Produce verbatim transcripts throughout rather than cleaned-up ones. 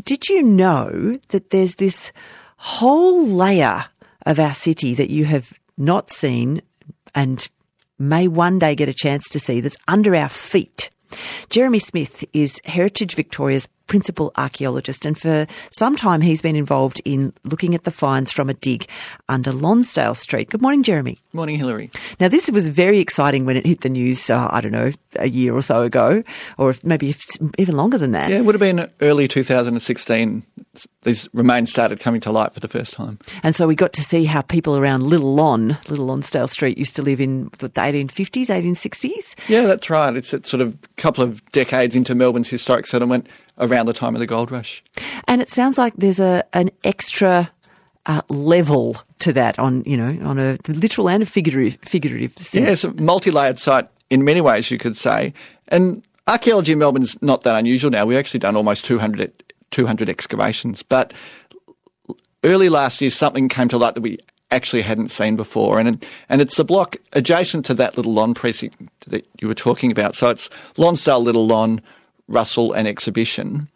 did you know that there's this whole layer of our city that you have not seen and may one day get a chance to see that's under our feet? Jeremy Smith is Heritage Victoria's principal archaeologist, and for some time he's been involved in looking at the finds from a dig under Lonsdale Street. Good morning, Jeremy. Morning, Hilary. Now, this was very exciting when it hit the news, uh, I don't know, a year or so ago, or maybe even longer than that. Yeah, it would have been early two thousand sixteen. These remains started coming to light for the first time. And so we got to see how people around Little Lon, Little Lonsdale Street, used to live in the eighteen fifties, eighteen sixties? Yeah, that's right. It's a sort of couple of decades into Melbourne's historic settlement around the time of the gold rush. And it sounds like there's a an extra uh, level to that on, you know, on a literal and a figurative, figurative sense. Yeah, it's a multi-layered site in many ways, you could say. And archaeology in Melbourne is not that unusual now. We've actually done almost two hundred, two hundred excavations. But early last year, something came to light that we actually hadn't seen before. And and it's the block adjacent to that Little Lon precinct that you were talking about. So it's Lonsdale, Little Lon, Russell and Exhibition.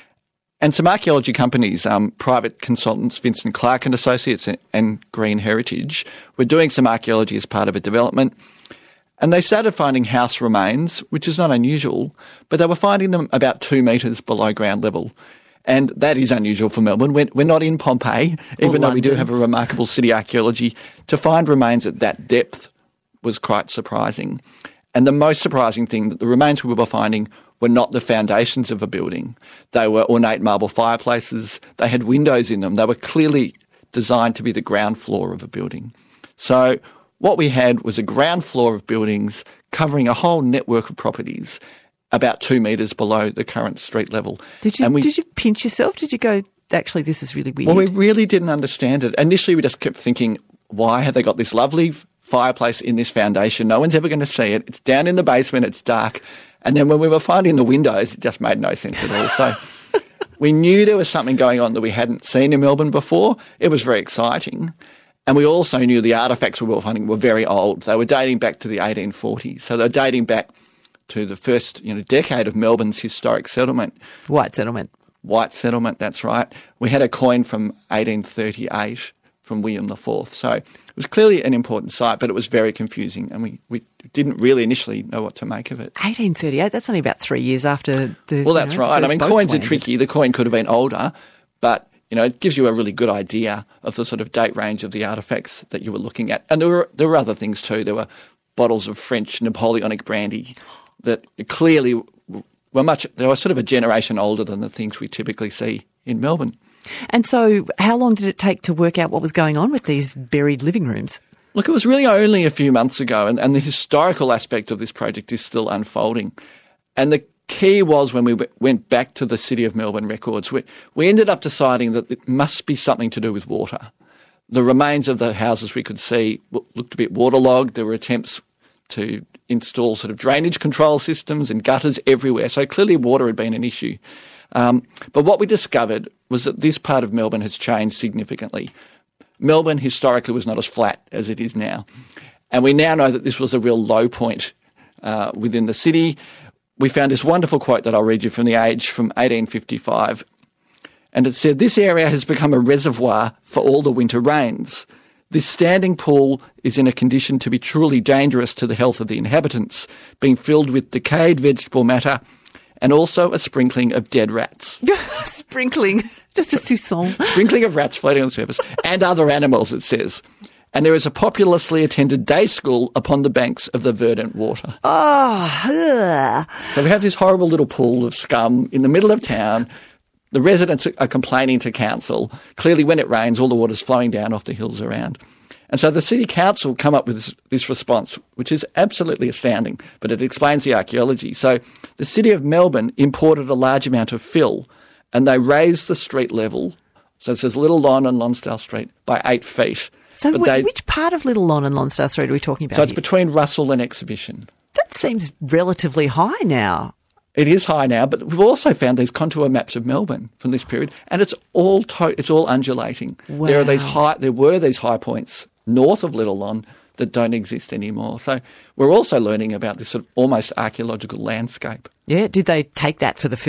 And some archaeology companies, um, private consultants, Vincent Clark and Associates and, and Green Heritage, were doing some archaeology as part of a development. And they started finding house remains, which is not unusual, but they were finding them about two metres below ground level. And that is unusual for Melbourne. We're, we're not in Pompeii, even though we do have a remarkable city archaeology. To find remains at that depth was quite surprising. And the most surprising thing, that the remains we were finding were not the foundations of a building. They were ornate marble fireplaces. They had windows in them. They were clearly designed to be the ground floor of a building. So what we had was a ground floor of buildings covering a whole network of properties about two metres below the current street level. Did you, and we, did you pinch yourself? Did you go, actually, this is really weird? Well, we really didn't understand it. Initially, we just kept thinking, why have they got this lovely fireplace in this foundation? No one's ever going to see it. It's down in the basement. It's dark. And then when we were finding the windows, it just made no sense at all. So we knew there was something going on that we hadn't seen in Melbourne before. It was very exciting. And we also knew the artefacts we were finding were very old. They were dating back to the eighteen forties. So they're dating back to the first, you know, decade of Melbourne's historic settlement. White settlement. White settlement, that's right. We had a coin from eighteen thirty-eight from William the Fourth. So it was clearly an important site, but it was very confusing, and we, we didn't really initially know what to make of it. eighteen thirty-eight, that's only about three years after the Well, that's you know, right. I mean, coins landed. are tricky. The coin could have been older, but, you know, it gives you a really good idea of the sort of date range of the artefacts that you were looking at. And there were there were other things too. There were bottles of French Napoleonic brandy that clearly were much, they were sort of a generation older than the things we typically see in Melbourne. And so how long did it take to work out what was going on with these buried living rooms? Look, it was really only a few months ago, and, and the historical aspect of this project is still unfolding. And the key was when we w- went back to the City of Melbourne records, we, we ended up deciding that it must be something to do with water. The remains of the houses we could see looked a bit waterlogged. There were attempts to install sort of drainage control systems and gutters everywhere. So clearly water had been an issue. Um, but what we discovered was that this part of Melbourne has changed significantly. Melbourne historically was not as flat as it is now. And we now know that this was a real low point uh, within the city. We found this wonderful quote that I'll read you from The Age from eighteen fifty-five. And it said, "This area has become a reservoir for all the winter rains. This standing pool is in a condition to be truly dangerous to the health of the inhabitants, being filled with decayed vegetable matter and also a sprinkling of dead rats." Sprinkling, just a soupçon. Sprinkling of rats floating on the surface and other animals, it says. "And there is a populously attended day school upon the banks of the verdant water." Oh, So we have this horrible little pool of scum in the middle of town. The residents are complaining to council. Clearly, when it rains, all the water's flowing down off the hills around. And so the City Council come up with this, this response, which is absolutely astounding, but it explains the archaeology. So the City of Melbourne imported a large amount of fill, and they raised the street level, so it says Little Lon and Lonsdale Street, by eight feet. So But wh- they- which part of Little Lon and Lonsdale Street are we talking about So it's here? between Russell and Exhibition. That seems relatively high now. It is high now, but we've also found these contour maps of Melbourne from this period, and it's all to- it's all undulating. There are these Wow. high, there were these high points north of Little Lon that don't exist anymore. So we're also learning about this sort of almost archaeological landscape. Yeah, did they take that for the fill?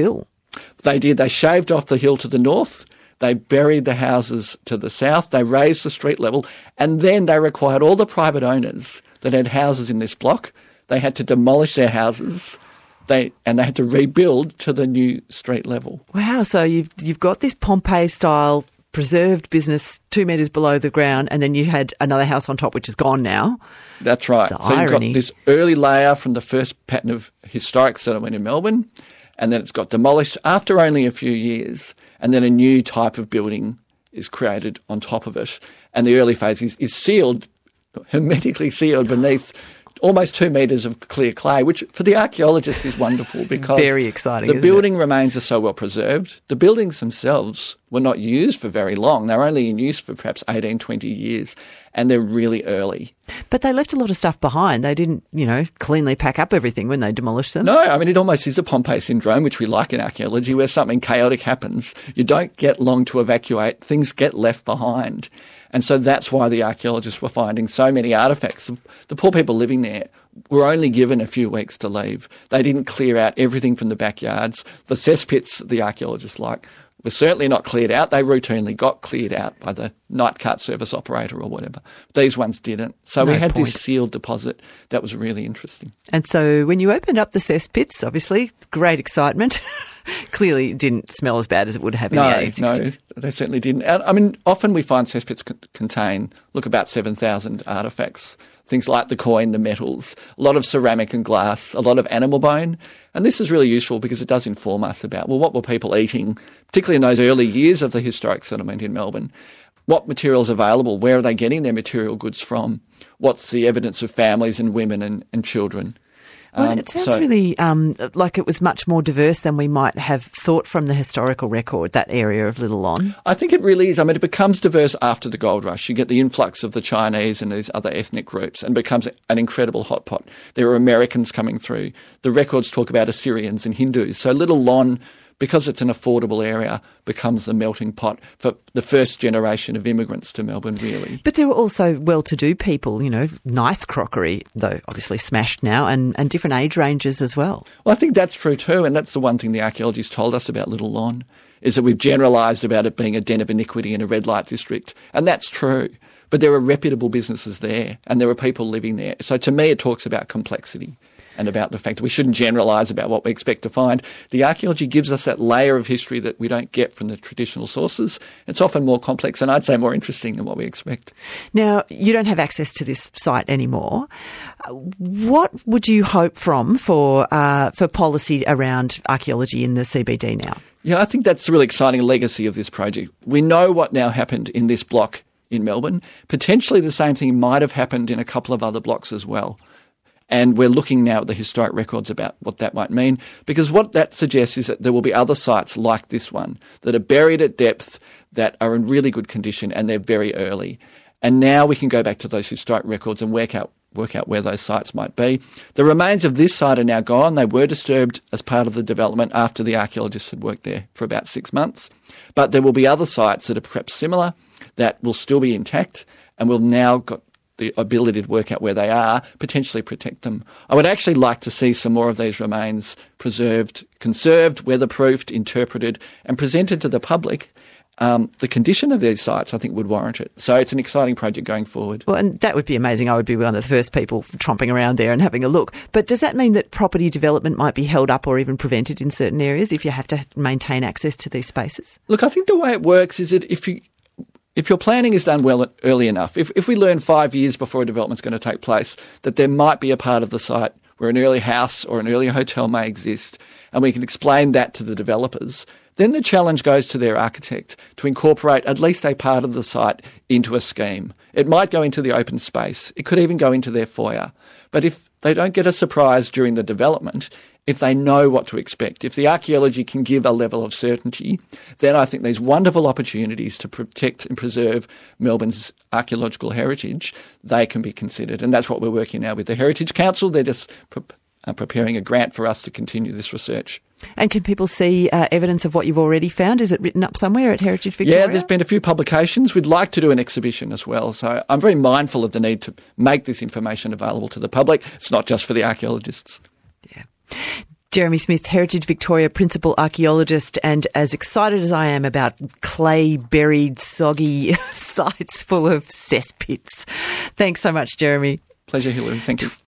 They did. They shaved off the hill to the north. They buried the houses to the south. They raised the street level. And then they required all the private owners that had houses in this block, they had to demolish their houses. They and they had to rebuild to the new street level. Wow! So you've you've got this Pompeii-style preserved business two metres below the ground, and then you had another house on top, which is gone now. That's right. The so irony. You've got this early layer from the first pattern of historic settlement in Melbourne, and then it's got demolished after only a few years, and then a new type of building is created on top of it. And the early phase is, is sealed, hermetically sealed beneath almost two metres of clear clay, which for the archaeologists is wonderful because very exciting, the isn't building it? remains are so well preserved. The buildings themselves were not used for very long. They were only in use for perhaps eighteen, twenty years, and they're really early. But they left a lot of stuff behind. They didn't, you know, cleanly pack up everything when they demolished them. No, I mean, it almost is a Pompeii syndrome, which we like in archaeology, where something chaotic happens. You don't get long to evacuate. Things get left behind. And so that's why the archaeologists were finding so many artefacts. The poor people living there were only given a few weeks to leave. They didn't clear out everything from the backyards. The cesspits, the archaeologists like, were certainly not cleared out. They routinely got cleared out by the night cart service operator or whatever. These ones didn't. So No we had point. this sealed deposit that was really interesting. And so when you opened up the cesspits, obviously, great excitement. Clearly it didn't smell as bad as it would have in the No, eighteen sixties. no, they certainly didn't. And, I mean, often we find cesspits con- contain, look, about seven thousand artefacts, things like the coin, the metals, a lot of ceramic and glass, a lot of animal bone. And this is really useful because it does inform us about, well, what were people eating, particularly in those early years of the historic settlement in Melbourne? What materials available? Where are they getting their material goods from? What's the evidence of families and women and, and children? Well, Um, it sounds so- really um, like it was much more diverse than we might have thought from the historical record, that area of Little Lon. I think it really is. I mean, it becomes diverse after the gold rush. You get the influx of the Chinese and these other ethnic groups and becomes an incredible hot pot. There are Americans coming through. The records talk about Assyrians and Hindus. So Little Lon, because it's an affordable area, becomes the melting pot for the first generation of immigrants to Melbourne, really. But there were also well-to-do people, you know, nice crockery, though obviously smashed now, and, and different age ranges as well. Well, I think that's true too, and that's the one thing the archaeologists told us about Little Lon, is that we've generalised about it being a den of iniquity in a red light district, and that's true. But there are reputable businesses there, and there are people living there. So to me, it talks about complexity and about the fact that we shouldn't generalise about what we expect to find. The archaeology gives us that layer of history that we don't get from the traditional sources. It's often more complex and I'd say more interesting than what we expect. Now, you don't have access to this site anymore. Uh, What would you hope from for uh, for policy around archaeology in the C B D now? Yeah, I think that's the really exciting legacy of this project. We know what now happened in this block in Melbourne. Potentially the same thing might have happened in a couple of other blocks as well. And we're looking now at the historic records about what that might mean, because what that suggests is that there will be other sites like this one that are buried at depth, that are in really good condition, and they're very early. And now we can go back to those historic records and work out work out where those sites might be. The remains of this site are now gone. They were disturbed as part of the development after the archaeologists had worked there for about six months. But there will be other sites that are perhaps similar that will still be intact and will now got the ability to work out where they are, potentially protect them. I would actually like to see some more of these remains preserved, conserved, weatherproofed, interpreted, and presented to the public. Um, the condition of these sites, I think, would warrant it. So it's an exciting project going forward. Well, and that would be amazing. I would be one of the first people tromping around there and having a look. But does that mean that property development might be held up or even prevented in certain areas if you have to maintain access to these spaces? Look, I think the way it works is that if you If your planning is done well early enough, if, if we learn five years before a development's going to take place that there might be a part of the site where an early house or an early hotel may exist, and we can explain that to the developers, then the challenge goes to their architect to incorporate at least a part of the site into a scheme. It might go into the open space. It could even go into their foyer. But if they don't get a surprise during the development, if they know what to expect, if the archaeology can give a level of certainty, then I think there's wonderful opportunities to protect and preserve Melbourne's archaeological heritage. They can be considered. And that's what we're working now with the Heritage Council. They're just pre- uh, preparing a grant for us to continue this research. And can people see uh, evidence of what you've already found? Is it written up somewhere at Heritage Victoria? Yeah, there's been a few publications. We'd like to do an exhibition as well. So I'm very mindful of the need to make this information available to the public. It's not just for the archaeologists. Yeah. Jeremy Smith, Heritage Victoria Principal Archaeologist, and as excited as I am about clay-buried, soggy sites full of cesspits. Thanks so much, Jeremy. Pleasure, Hilary. Thank you.